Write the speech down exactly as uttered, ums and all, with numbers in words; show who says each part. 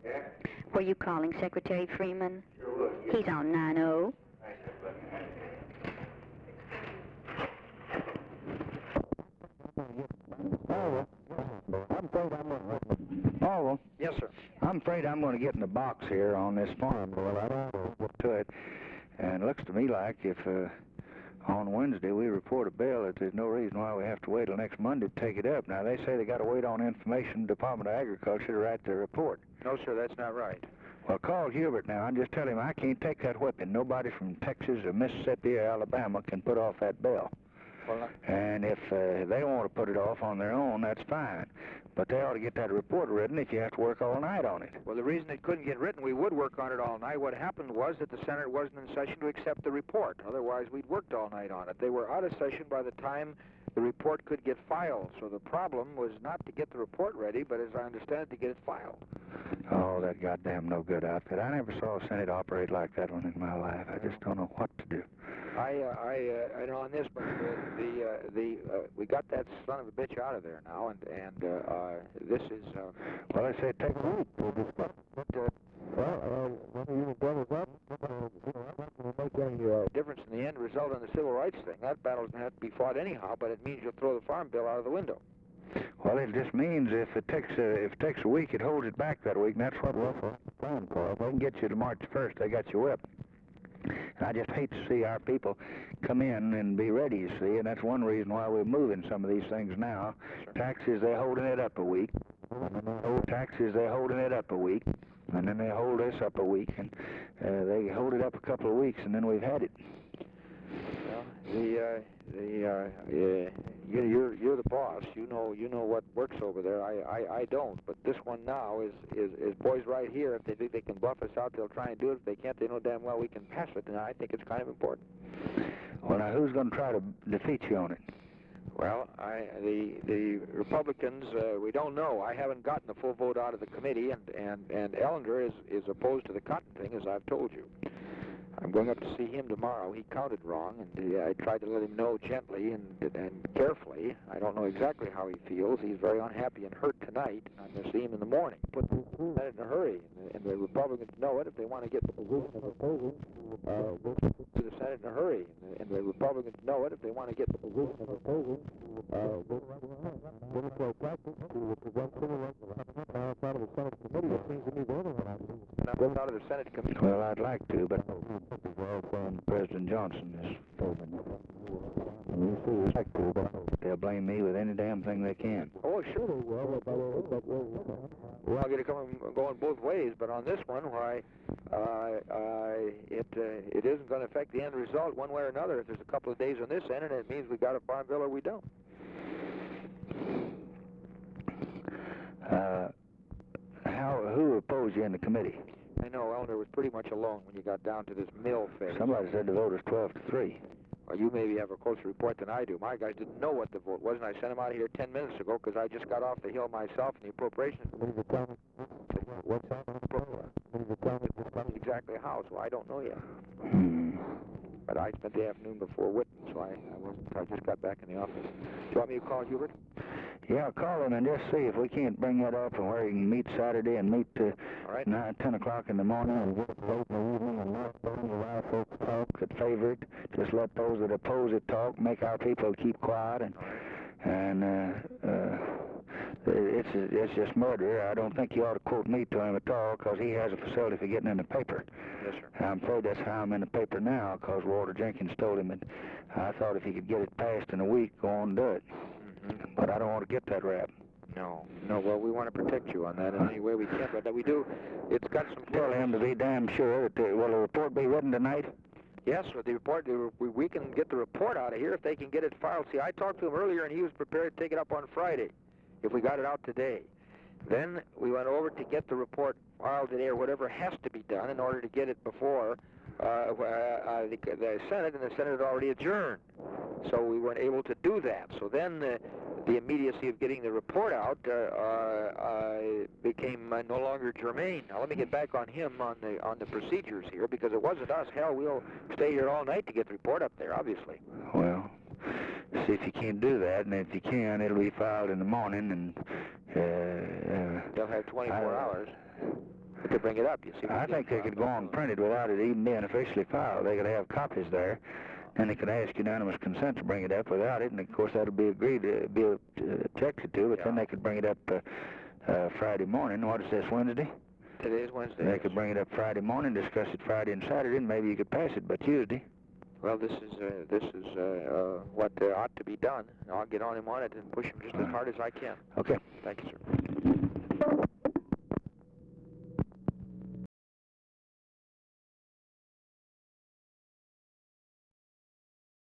Speaker 1: Yeah?
Speaker 2: Were you calling Secretary Freeman?
Speaker 1: Sure was.
Speaker 2: He's on nine oh.
Speaker 3: Oh, I'm afraid I'm going to... Oh,
Speaker 1: Yes, sir.
Speaker 3: I'm afraid I'm going to get in the box here on this farm. Well, I don't know what to it. And it looks to me like if uh, on Wednesday we report a bill, that there's no reason why we have to wait till next Monday to take it up. Now, they say they got to wait on Information Department of Agriculture to write their report.
Speaker 1: No, sir, that's not right.
Speaker 3: Well, call Hubert now and just tell him I can't take that whipping. Nobody from Texas or Mississippi or Alabama can put off that bill.
Speaker 1: Well,
Speaker 3: And if uh, they want to put it off on their own, that's fine. But they ought to get that report written if you have to work all night on it.
Speaker 1: well, the reason it couldn't get written, we would work on it all night. What happened was that the Senate wasn't in session to accept the report. Otherwise, we'd worked all night on it. They were out of session by the time the report could get filed. So the problem was not to get the report ready, but as I understand it, to get it filed.
Speaker 3: Oh, that goddamn no-good outfit. I never saw a Senate operate like that one in my life. I just don't know what to do.
Speaker 1: I, uh, I, uh, I know on this, but uh, the, uh, the, uh, we got that son of a bitch out of there now, and, and, uh, uh, this is, uh...
Speaker 3: Well, I say take a week. We'll just...
Speaker 1: But, uh, well, uh, when you brothers up, will make any uh, difference in the end result on the civil rights thing. That battle doesn't have to be fought anyhow, but it means you'll throw the farm bill out of the window.
Speaker 3: Well, it just means if it takes a, if it takes a week, it holds it back that week, and that's what we're planning for. If they can get you to March first, they got you whipped. And I just hate to see our people come in and be ready, you see, and that's one reason why we're moving some of these things now.
Speaker 1: Sure.
Speaker 3: Taxes, they're holding it up a week. Taxes, they're holding it up a week. And then they hold us up a week, and uh, they hold it up a couple of weeks, and then we've had it.
Speaker 1: Well, the, uh, the, uh, yeah, you, you're, you're the boss. You know, you know what works over there. I, I, I don't. But this one now is, is, is boys right here. If they think they can bluff us out, they'll try and do it. If they can't, they know damn well we can pass it. And I think it's kind of important.
Speaker 3: Well, now, who's going to try to defeat you on it?
Speaker 1: Well, I, the the Republicans, uh, we don't know. I haven't gotten the full vote out of the committee, and and and Ellender is is opposed to the cotton thing, as I've told you. I'm going up to see him tomorrow. He counted wrong, and uh, I tried to let him know gently and and carefully. I don't know exactly how he feels. He's very unhappy and hurt tonight. I'm going to see him in the morning. Put the Senate in a hurry, and the, and the Republicans know it. If they want to get the position of opposing, uh, we'll to the Senate in a hurry, and the, and the Republicans know it. If they want to get the position of opposing, uh, we'll to prevent civil rights out of the Senate committee. It seems to me the other one out of the Senate committee.
Speaker 3: Well, I'd like to, but President Johnson is they'll blame me with any damn thing they can.
Speaker 1: Oh, sure they will. But, but, but, well, I'll get it coming, going both ways. But on this one, why, uh, uh, it uh, it isn't going to affect the end result one way or another. If there's a couple of days on this end, and it means we got a farm bill or we don't.
Speaker 3: Uh, how who opposed you in the committee?
Speaker 1: I know Ellender was pretty much alone when you got down to this mill phase.
Speaker 3: Somebody said the vote was twelve to three.
Speaker 1: Well, you maybe have a closer report than I do. My guys didn't know what the vote was, and I sent them out of here ten minutes ago because I just got off the hill myself, and the appropriations committee to tell me what's happening exactly how, so I don't know yet.
Speaker 3: Hmm.
Speaker 1: But I spent the afternoon before Whitten, so I, I wasn't. I just got back in the office. Do you want me to call Hubert?
Speaker 3: Yeah, call him and just see if we can't bring that up and where he can meet Saturday and meet uh,
Speaker 1: All right.
Speaker 3: nine, ten o'clock in the morning and vote late in the evening and not letting the wild folks talk that favor it. Just let those that oppose it talk, make our people keep quiet, and and uh, uh, it's it's just murder. I don't think you ought to quote me to him at all because he has a facility for getting in the paper.
Speaker 1: Yes, sir.
Speaker 3: I'm afraid that's how I'm in the paper now because Walter Jenkins told him, and I thought if he could get it passed in a week, go on and do it.
Speaker 1: Mm-hmm.
Speaker 3: But I don't want to get that rap.
Speaker 1: No, no. Well, we want to protect you on that in any way we can. But we do. It's got some.
Speaker 3: Tell him to be damn sure that the, will the report be written tonight?
Speaker 1: Yes, with the report, we, we can get the report out of here if they can get it filed. See, I talked to him earlier, and he was prepared to take it up on Friday if we got it out today. Then we went over to get the report filed today or whatever has to be done in order to get it before uh, uh, the, the Senate, and the Senate had already adjourned. So we weren't able to do that. So then uh, the immediacy of getting the report out uh, uh, became uh, no longer germane. Now let me get back on him on the on the procedures here, because it wasn't us. Hell, we'll stay here all night to get the report up there, obviously.
Speaker 3: Well, see if you can't do that, and if you can, it'll be filed in the morning, and uh, uh,
Speaker 1: They'll have twenty-four
Speaker 3: I,
Speaker 1: hours. They could bring it up, you see.
Speaker 3: I think they could go on printed without it even being officially filed. They could have copies there, and they could ask unanimous consent to bring it up without it, and of course that would be agreed to, be uh, objected to, but
Speaker 1: Yeah.
Speaker 3: then they could bring it up uh, uh, Friday morning. What is this, Wednesday?
Speaker 1: Today is Wednesday.
Speaker 3: They
Speaker 1: yes.
Speaker 3: could bring it up Friday morning, discuss it Friday and Saturday, and maybe you could pass it by Tuesday.
Speaker 1: Well, this is uh, this is uh, uh, what uh, ought to be done. I'll get on him on it and push him just as
Speaker 3: Uh-huh.
Speaker 1: hard as I can.
Speaker 3: Okay.
Speaker 1: Thank you, sir.